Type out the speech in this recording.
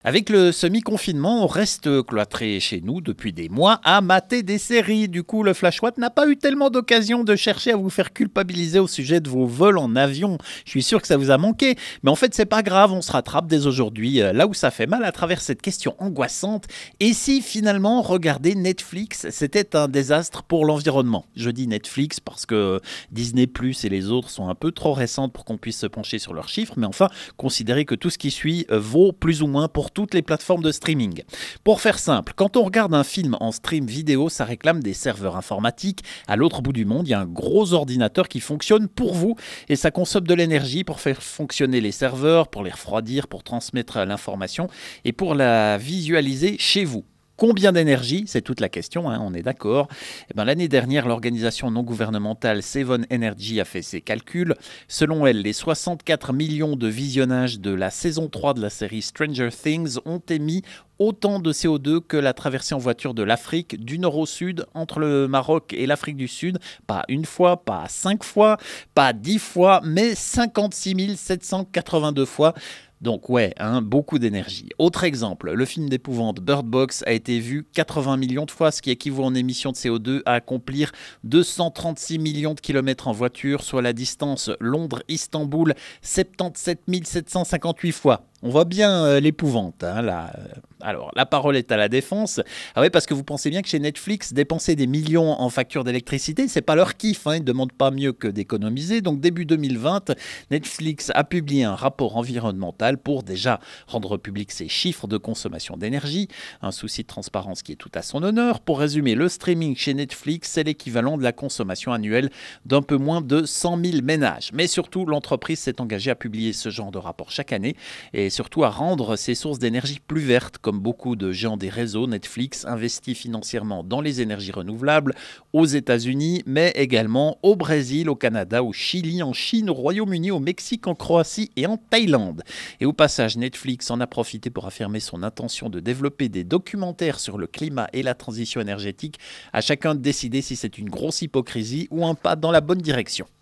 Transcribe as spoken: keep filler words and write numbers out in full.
Avec le semi-confinement, on reste cloîtré chez nous depuis des mois à mater des séries. Du coup, le Flash Watt n'a pas eu tellement d'occasion de chercher à vous faire culpabiliser au sujet de vos vols en avion. Je suis sûr que ça vous a manqué, mais en fait, c'est pas grave, on se rattrape dès aujourd'hui euh, là où ça fait mal à travers cette question angoissante. Et si finalement, regarder Netflix, c'était un désastre pour l'environnement? Je dis Netflix parce que Disney Plus et les autres sont un peu trop récentes pour qu'on puisse se pencher sur leurs chiffres, mais enfin, considérez que tout ce qui suit euh, vaut plus ou moins pour toutes les plateformes de streaming. Pour faire simple, quand on regarde un film en stream vidéo, ça réclame des serveurs informatiques. À l'autre bout du monde, il y a un gros ordinateur qui fonctionne pour vous et ça consomme de l'énergie pour faire fonctionner les serveurs, pour les refroidir, pour transmettre l'information et pour la visualiser chez vous. Combien d'énergie? C'est toute la question, hein, on est d'accord. Eh ben, l'année dernière, l'organisation non gouvernementale Seven Energy a fait ses calculs. Selon elle, les soixante-quatre millions de visionnages de la saison trois de la série Stranger Things ont émis autant de C O deux que la traversée en voiture de l'Afrique du nord au sud entre le Maroc et l'Afrique du Sud. Pas une fois, pas cinq fois, pas dix fois, mais cinquante-six mille sept cent quatre-vingt-deux fois. Donc ouais, hein, beaucoup d'énergie. Autre exemple, le film d'épouvante Bird Box a été vu quatre-vingts millions de fois, ce qui équivaut en émissions de C O deux à accomplir deux cent trente-six millions de kilomètres en voiture, soit la distance Londres-Istanbul soixante-dix-sept mille sept cent cinquante-huit fois. On voit bien euh, l'épouvante, hein, là. Alors, la parole est à la défense. Ah oui, parce que vous pensez bien que chez Netflix, dépenser des millions en factures d'électricité, c'est pas leur kiff, hein, ils ne demandent pas mieux que d'économiser. Donc, début deux mille vingt, Netflix a publié un rapport environnemental pour déjà rendre public ses chiffres de consommation d'énergie, un souci de transparence qui est tout à son honneur. Pour résumer, le streaming chez Netflix, c'est l'équivalent de la consommation annuelle d'un peu moins de cent mille ménages. Mais surtout, l'entreprise s'est engagée à publier ce genre de rapport chaque année et surtout à rendre ses sources d'énergie plus vertes. Comme beaucoup de géants des réseaux, Netflix investit financièrement dans les énergies renouvelables aux États-Unis, mais également au Brésil, au Canada, au Chili, en Chine, au Royaume-Uni, au Mexique, en Croatie et en Thaïlande. Et au passage, Netflix en a profité pour affirmer son intention de développer des documentaires sur le climat et la transition énergétique. À chacun de décider si c'est une grosse hypocrisie ou un pas dans la bonne direction.